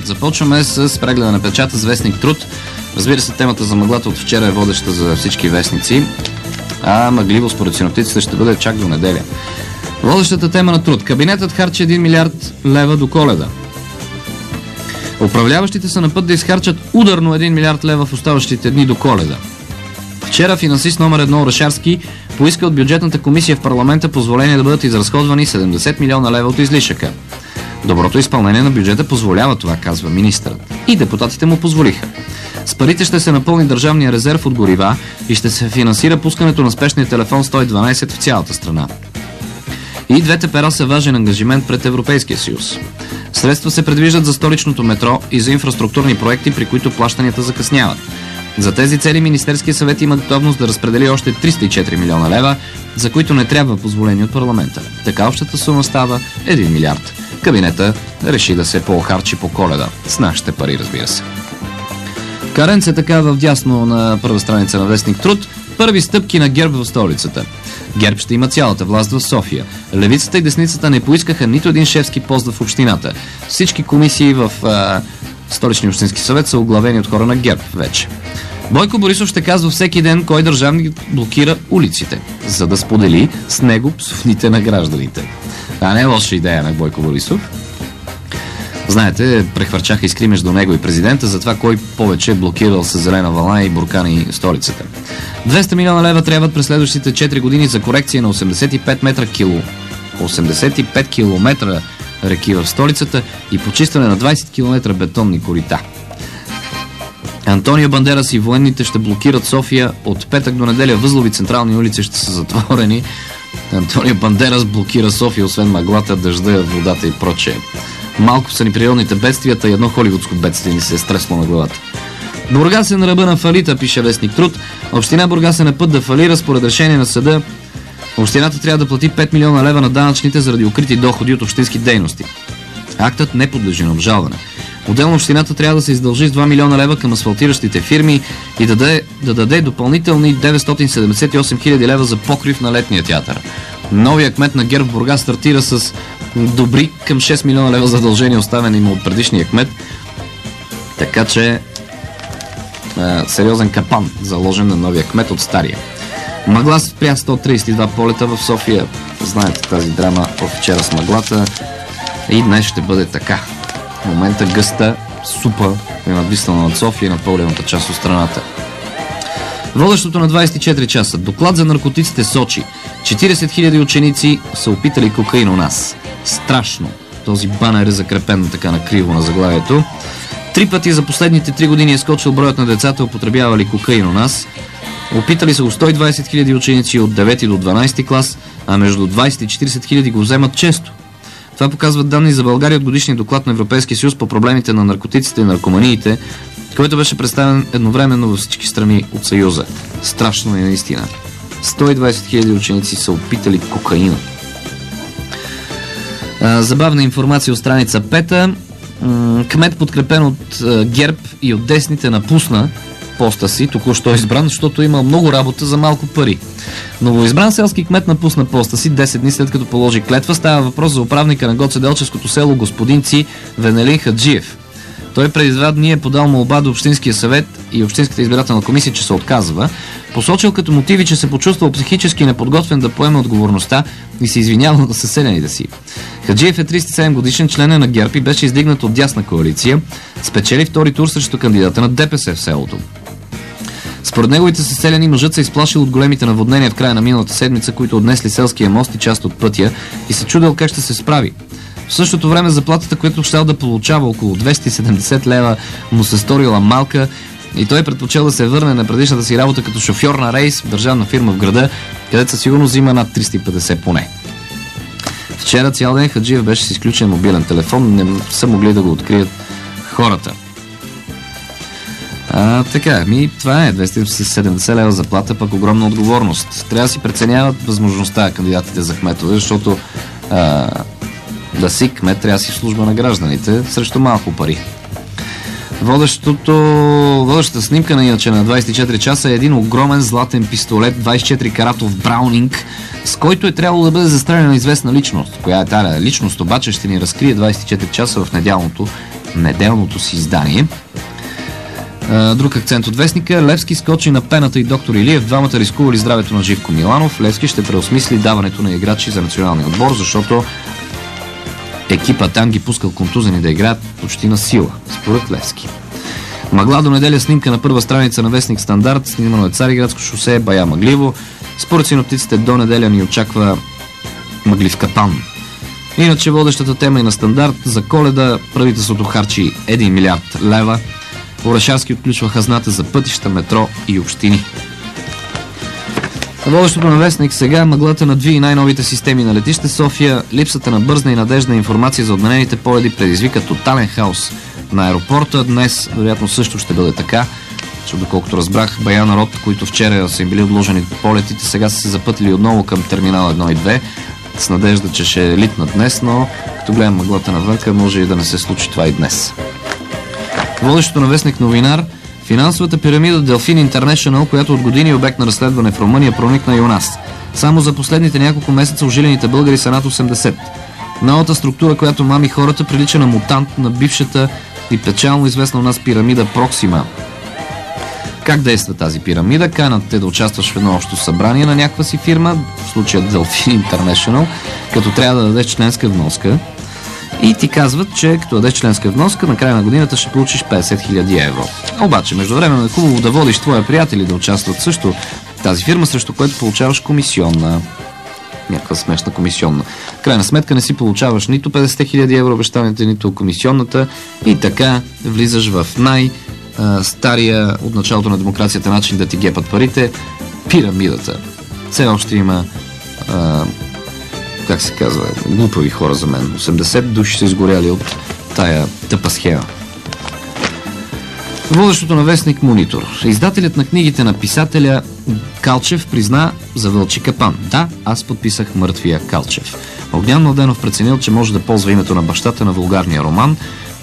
Започваме с прегледа на печата с вестник Труд. Разбира се, темата за мъглата от вчера е водеща за всички вестници, а мъгливо според синоптиците ще бъде чак до неделя. Водещата тема на Труд. Кабинетът харчи 1 милиард лева до Коледа. Управляващите са на път да изхарчат ударно 1 милиард лева в оставащите дни до Коледа. Вчера финансист номер 1 Орешарски поиска от бюджетната комисия в парламента позволение да бъдат изразходвани 70 милиона лева от излишъка. Доброто изпълнение на бюджета позволява това, казва министърът. И депутатите му позволиха. С парите ще се напълни държавния резерв от горива и ще се финансира пускането на спешния телефон 112 в цялата страна. И двете пера са важен ангажимент пред Европейския съюз. Средства се предвиждат за столичното метро и за инфраструктурни проекти, при които плащанията закъсняват. За тези цели Министерския съвет има готовност да разпредели още 304 милиона лева, за които не трябва позволение от парламента. Така общата сума става 1 милиард. Кабинета реши да се поохарчи по Коледа. С нашите пари, разбира се. Каренц е така в дясно на първа страница на вестник Труд. Първи стъпки на ГЕРБ в столицата. ГЕРБ ще има цялата власт в София. Левицата и десницата не поискаха нито един шефски пост в общината. Всички комисии в Столичния общински съвет са оглавени от хора на ГЕРБ вече. Бойко Борисов ще казва всеки ден кой държавник блокира улиците, за да сподели с него псовните на гражданите. Това не е лоша идея на Бойко Борисов. Знаете, прехвърчаха искри между него и президента за това кой повече е блокирал с зелена вълна и буркани столицата. 200 милиона лева трябват през следващите 4 години за корекция на 85 километра реки в столицата и почистване на 20 км бетонни корита. Антонио Бандерас и военните ще блокират София. От петък до неделя възлови централни улици ще са затворени. Антонио Бандерас блокира София, освен мъглата, дъжда, водата и прочее. Малко са ни природните бедствията и едно холивудско бедствие ни се е стресло на главата. Бургас е на ръба на фалита, пише вестник Труд. Община Бургас е на път да фалира. Според решение на съда, общината трябва да плати 5 милиона лева на данъчните заради укрити доходи от общински дейности. Актът не подлежи на обжалване. Отделно общината трябва да се издължи с 2 милиона лева към асфалтиращите фирми и да даде допълнителни 978 хиляди лева за покрив на летния театър. Новия кмет на ГЕРБ в Бургас стартира с добри към 6 милиона лева задължения, оставени му от предишния кмет. Така че сериозен капан заложен на новия кмет от стария. Мъгла спря 132 полета в София. Знаете тази драма от вчера с мъглата. И днес ще бъде така. В момента гъста супа е надвиснала над София и над по-голямата част от страната. Водещото на 24 часа. Доклад за наркотиците Сочи. 40 000 ученици са опитали кокаин у нас. Страшно. Този банер е закрепен така накриво на заглавието. 3 пъти за последните 3 години е скочил броят на децата, употребявали кокаин у нас. Опитали са го 120 000 ученици от 9 до 12 клас, а между 20 и 40 000 го вземат често. Това показват данни за България от годишния доклад на Европейския съюз по проблемите на наркотиците и наркоманиите, който беше представен едновременно във всички страни от Съюза. Страшно е наистина. 120 000 ученици са опитали кокаина. Забавна информация от страница 5. Кмет, подкрепен от ГЕРБ и от десните, напусна поста си, току-що избран, защото има много работа за малко пари. Новоизбран селски кмет напусна поста си 10 дни след като положи клетва. Става въпрос за управника на Гоцеделчевското село господин Ци Венелин Хаджиев. Той преди 2 дни е подал молба до Общинския съвет и Общинската избирателна комисия, че се отказва. Посочил като мотиви, че се почувствал психически неподготвен да поеме отговорността и се извинява на съседите си. Хаджиев е 37 годишен, член на ГЕРБ и беше издигнат от дясна коалиция. Спечели втори тур срещу кандидата на ДПС в селото. Според неговите съселяни, мъжът се изплашил от големите наводнения в края на миналата седмица, които отнесли селския мост и част от пътя, и се чудел как ще се справи. В същото време заплатата, която щял да получава около 270 лева, му се сторила малка и той предпочел да се върне на предишната си работа като шофьор на рейс в държавна фирма в града, където със сигурност взима над 350 поне. Вчера цял ден Хаджиев беше с изключен мобилен телефон, не са могли да го открият хората. Така, това е 270 лева заплата, пък огромна отговорност. Трябва да си преценяват възможността кандидатите за кметове, защото да си кмет трябва да си в служба на гражданите срещу малко пари. Водещата снимка на 24 часа е един огромен златен пистолет 24 каратов Браунинг, с който е трябвало да бъде застреляна известна личност. Коя е тази личност обаче ще ни разкрие 24 часа в неделното неделното си издание. Друг акцент от вестника: Левски скочи на пената и доктор Илиев. Двамата рискували здравето на Живко Миланов. Левски ще преосмисли даването на играчи за националния отбор, защото екипа там ги пускал контузени да играят почти на сила, според Левски. Мъгла до неделя, снимка на първа страница на вестник Стандарт. Снимано е Цариградско шосе, бая мъгливо. Според синоптиците до неделя ни очаква мъглив капан. Иначе водещата тема и на Стандарт: за Коледа правителството харчи 1 милиард лева. Орешарски отключва хазната за пътища, метро и общини. Водещото на вестник сега: мъглата надви най-новите системи на летище София. Липсата на бързна и надеждна информация за отменените полети предизвика тотален хаос на аеропорта. Днес вероятно също ще бъде така, защото доколкото разбрах, бая народ, които вчера са им били отложени полетите, сега са се запътили отново към терминал 1 и 2 с надежда, че ще литнат днес, но като гледам мъглата навънка, може и да не се случи това и днес. Водещото на вестник Новинар: финансовата пирамида Delfin International, която от години е обект на разследване в Румъния, проникна и у нас. Само за последните няколко месеца ожилените българи са над 80. Новата структура, която мами хората, прилича на мутант на бившата и печално известна у нас пирамида Проксима. Как действа тази пирамида? Канат те да участваш в едно общо събрание на някаква си фирма, в случая Delfin International, като трябва да дадеш членска вноска. И ти казват, че като дадеш членска вноска, на края на годината ще получиш 50 000 евро. Обаче, междувременно е хубаво да водиш твоя приятели да участват също в тази фирма, срещу което получаваш комисионна. Някаква смешна комисионна. В крайна сметка не си получаваш нито 50 000 евро обещаните, нито комисионната и така влизаш в стария от началото на демокрацията начин да ти гепат парите — пирамидата. Все още има как се казва, глупави хора за мен. 80 души са изгоряли от тая тъпа схема. Водещото на вестник Монитор: издателят на книгите на писателя Калчев призна за Вълчи капан. Да, аз подписах мъртвия Калчев. Огнян Младенов преценил, че може да ползва името на бащата на вулгарния роман.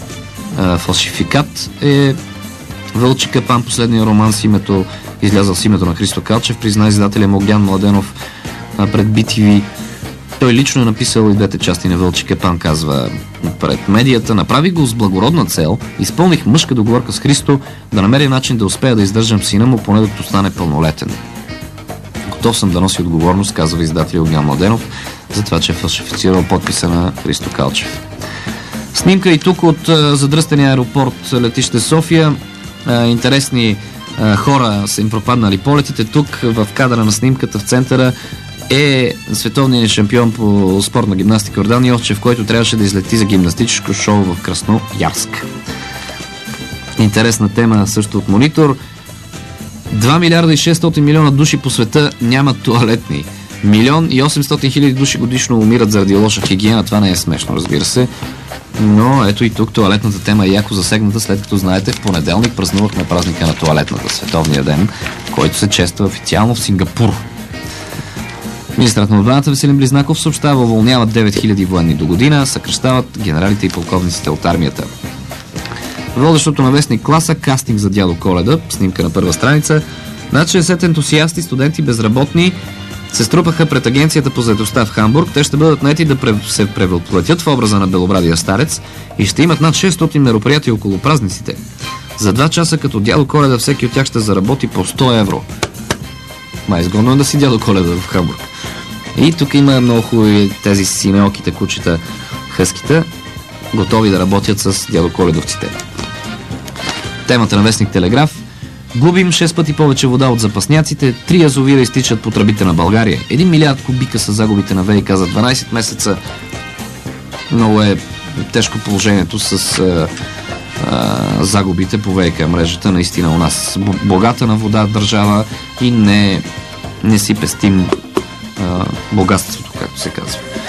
Фалшификат е Вълчи капан, последния роман с името, излязъл с името на Христо Калчев, призна издателя Огнян Младенов пред BTV. Той лично е написал и двете части на Вълчи капан, казва пред медията. Направи го с благородна цел, изпълних мъжка договорка с Христо да намери начин да успея да издържам сина му, поне докато стане пълнолетен. Готов съм да носи отговорност, казва издателя Огнян Младенов, за това, че е фалшифицирал подписа на Христо Калчев. Снимка и тук от задръстения аеропорт летище София. Интересни хора са им пропаднали полетите. Тук в кадъра на снимката в центъра е световният ни шампион по спортна гимнастика Йордан Йовчев, който трябваше да излети за гимнастическо шоу в Красноярск. Интересна тема също от Монитор. 2 милиарда и 600 милиона души по света нямат тоалетни. 1 800 000 души годишно умират заради лоша хигиена. Това не е смешно, разбира се. Но ето и тук тоалетната тема е яко засегната, след като знаете, в понеделник празнувахме празника на тоалетната, световния ден, който се чества официално в Сингапур. Министърът на отбраната Веселин Близнаков съобщава: уволняват 9000 военни до година, съкращават генералите и полковниците от армията. Водещото на вестник Класа: кастинг за дядо Коледа, снимка на първа страница. Над 60 ентусиасти, студенти, безработни се струпаха пред агенцията по заедостта в Хамбург. Те ще бъдат наети да се превъплътят в образа на белобрадия старец и ще имат над 600 мероприятия около празниците. За 2 часа като дядо Коледа всеки от тях ще заработи по 100 евро. Изгодно е да си дядо Коледа в Хамбург. И тук има много хубави тези синеоките кучета, хъските, готови да работят с дядо Коледовците. Темата на вестник Телеграф: губим 6 пъти повече вода от запасняците, 3 язовира изтичат по тръбите на България. 1 милиард кубика са загубите на ВиК за 12 месеца. Много е тежко положението с загубите по ВиК мрежата. Наистина у нас богата на вода държава и не си пестим богатството, както се казва.